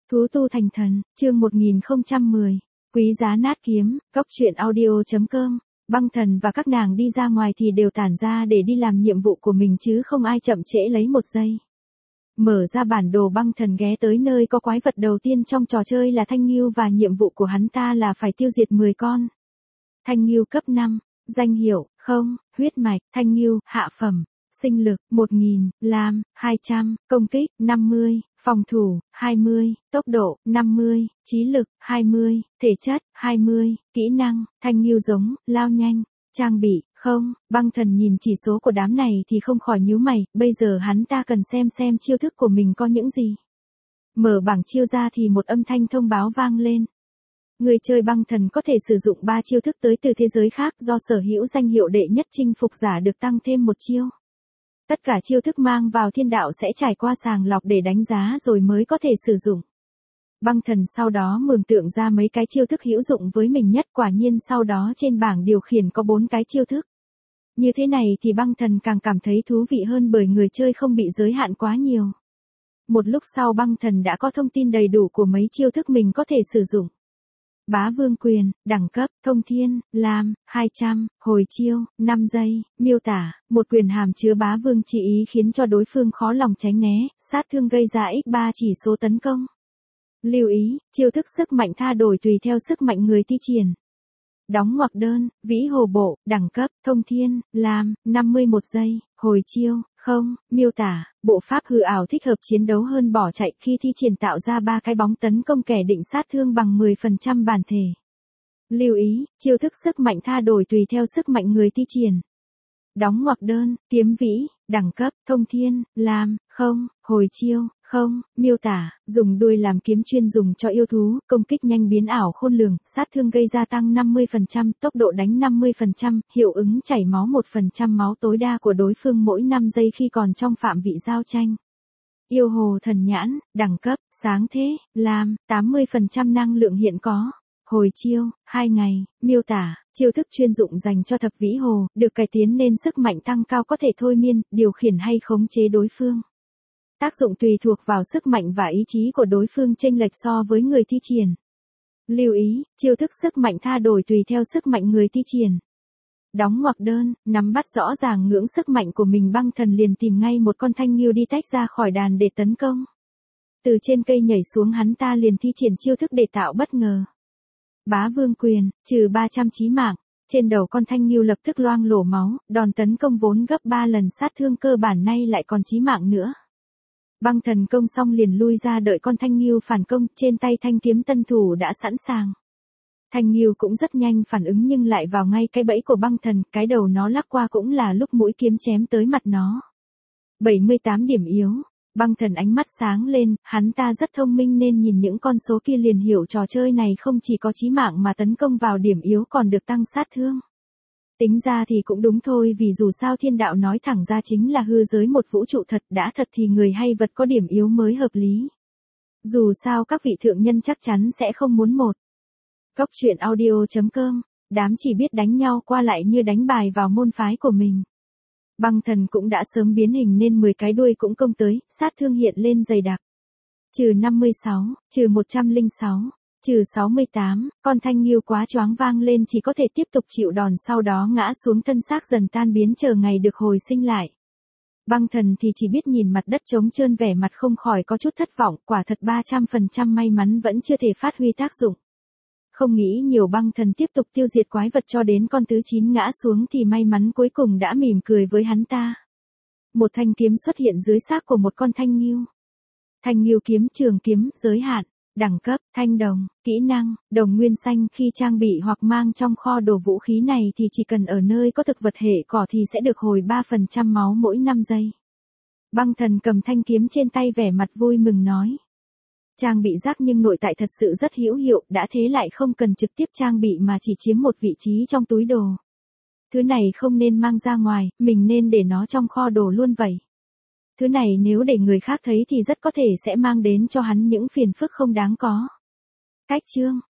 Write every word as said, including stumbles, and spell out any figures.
Thú tu thành thần, chương một nghìn không trăm mười. Quý giá nát kiếm, cốc truyện audio.com. Băng thần và các nàng đi ra ngoài thì đều tản ra để đi làm nhiệm vụ của mình chứ không ai chậm trễ lấy một giây. Mở ra bản đồ, băng thần ghé tới nơi có quái vật đầu tiên trong trò chơi là thanh ngưu và nhiệm vụ của hắn ta là phải tiêu diệt mười con. Thanh ngưu cấp năm, danh hiệu, không, huyết mạch, thanh ngưu, hạ phẩm, sinh lực, một nghìn, lam, hai trăm, công kích, năm mươi, phòng thủ, hai mươi, tốc độ, năm mươi, trí lực, hai mươi, thể chất, hai mươi, kỹ năng, thanh ngưu giống, lao nhanh, trang bị, không, băng thần nhìn chỉ số của đám này thì không khỏi nhíu mày, bây giờ hắn ta cần xem xem chiêu thức của mình có những gì. Mở bảng chiêu ra thì một âm thanh thông báo vang lên. Người chơi băng thần có thể sử dụng ba chiêu thức tới từ thế giới khác, do sở hữu danh hiệu đệ nhất chinh phục giả được tăng thêm một chiêu. Tất cả chiêu thức mang vào thiên đạo sẽ trải qua sàng lọc để đánh giá rồi mới có thể sử dụng. Băng thần sau đó mường tượng ra mấy cái chiêu thức hữu dụng với mình nhất, quả nhiên sau đó trên bảng điều khiển có bốn cái chiêu thức. Như thế này thì băng thần càng cảm thấy thú vị hơn bởi người chơi không bị giới hạn quá nhiều. Một lúc sau băng thần đã có thông tin đầy đủ của mấy chiêu thức mình có thể sử dụng. Bá vương quyền, đẳng cấp, thông thiên, lam, hai trăm, hồi chiêu, năm giây, miêu tả, một quyền hàm chứa bá vương chỉ ý khiến cho đối phương khó lòng tránh né, sát thương gây ra nhân ba chỉ số tấn công. Lưu ý, chiêu thức sức mạnh tha đổi tùy theo sức mạnh người thi triển. Đóng ngoặc đơn, vĩ hồ bộ, đẳng cấp, thông thiên, lam, năm mươi một giây, hồi chiêu, không, miêu tả, bộ pháp hư ảo thích hợp chiến đấu hơn bỏ chạy, khi thi triển tạo ra ba cái bóng tấn công kẻ định sát thương bằng mười phần trăm bản thể. Lưu ý, chiêu thức sức mạnh tha đổi tùy theo sức mạnh người thi triển. Đóng ngoặc đơn, kiếm vĩ, đẳng cấp, thông thiên, lam, không, hồi chiêu, không, miêu tả, dùng đuôi làm kiếm chuyên dùng cho yêu thú, công kích nhanh biến ảo khôn lường, sát thương gây gia tăng năm mươi phần trăm, tốc độ đánh năm mươi phần trăm, hiệu ứng chảy máu một phần trăm máu tối đa của đối phương mỗi năm giây khi còn trong phạm vị giao tranh. Yêu hồ thần nhãn, đẳng cấp, sáng thế, lam, tám mươi phần trăm năng lượng hiện có. Hồi chiêu, hai ngày, miêu tả, chiêu thức chuyên dụng dành cho thập vĩ hồ, được cải tiến nên sức mạnh tăng cao, có thể thôi miên, điều khiển hay khống chế đối phương. Tác dụng tùy thuộc vào sức mạnh và ý chí của đối phương chênh lệch so với người thi triển. Lưu ý, chiêu thức sức mạnh tha đổi tùy theo sức mạnh người thi triển. Đóng ngoặc đơn, nắm bắt rõ ràng ngưỡng sức mạnh của mình, băng thần liền tìm ngay một con thanh ngưu đi tách ra khỏi đàn để tấn công. Từ trên cây nhảy xuống, hắn ta liền thi triển chiêu thức để tạo bất ngờ. Bá vương quyền, trừ ba trăm chí mạng, trên đầu con thanh ngưu lập tức loang lổ máu, đòn tấn công vốn gấp ba lần sát thương cơ bản nay lại còn chí mạng nữa. Băng thần công xong liền lui ra đợi con thanh ngưu phản công, trên tay thanh kiếm tân thủ đã sẵn sàng. Thanh ngưu cũng rất nhanh phản ứng nhưng lại vào ngay cái bẫy của băng thần, cái đầu nó lắc qua cũng là lúc mũi kiếm chém tới mặt nó. bảy mươi tám điểm yếu. Băng thần ánh mắt sáng lên, hắn ta rất thông minh nên nhìn những con số kia liền hiểu trò chơi này không chỉ có chí mạng mà tấn công vào điểm yếu còn được tăng sát thương. Tính ra thì cũng đúng thôi, vì dù sao thiên đạo nói thẳng ra chính là hư giới một vũ trụ thật, đã thật thì người hay vật có điểm yếu mới hợp lý. Dù sao các vị thượng nhân chắc chắn sẽ không muốn một. Cốc truyện audio.com, đám chỉ biết đánh nhau qua lại như đánh bài vào môn phái của mình. Băng thần cũng đã sớm biến hình nên mười cái đuôi cũng công tới, sát thương hiện lên dày đặc. Trừ năm mươi sáu, trừ một trăm lẻ sáu, trừ sáu mươi tám, con thanh ngưu quá choáng vang lên chỉ có thể tiếp tục chịu đòn, sau đó ngã xuống, thân xác dần tan biến chờ ngày được hồi sinh lại. Băng thần thì chỉ biết nhìn mặt đất trống trơn, vẻ mặt không khỏi có chút thất vọng, quả thật ba trăm phần trăm may mắn vẫn chưa thể phát huy tác dụng. Không nghĩ nhiều, băng thần tiếp tục tiêu diệt quái vật cho đến con thứ chín ngã xuống thì may mắn cuối cùng đã mỉm cười với hắn ta. Một thanh kiếm xuất hiện dưới xác của một con thanh ngưu. Thanh ngưu kiếm, trường kiếm, giới hạn, đẳng cấp, thanh đồng, kỹ năng, đồng nguyên xanh, khi trang bị hoặc mang trong kho đồ vũ khí này thì chỉ cần ở nơi có thực vật hệ cỏ thì sẽ được hồi ba phần trăm máu mỗi năm giây. Băng thần cầm thanh kiếm trên tay vẻ mặt vui mừng nói. Trang bị rác nhưng nội tại thật sự rất hữu hiệu, đã thế lại không cần trực tiếp trang bị mà chỉ chiếm một vị trí trong túi đồ. Thứ này không nên mang ra ngoài, mình nên để nó trong kho đồ luôn vậy. Thứ này nếu để người khác thấy thì rất có thể sẽ mang đến cho hắn những phiền phức không đáng có. Cách chương,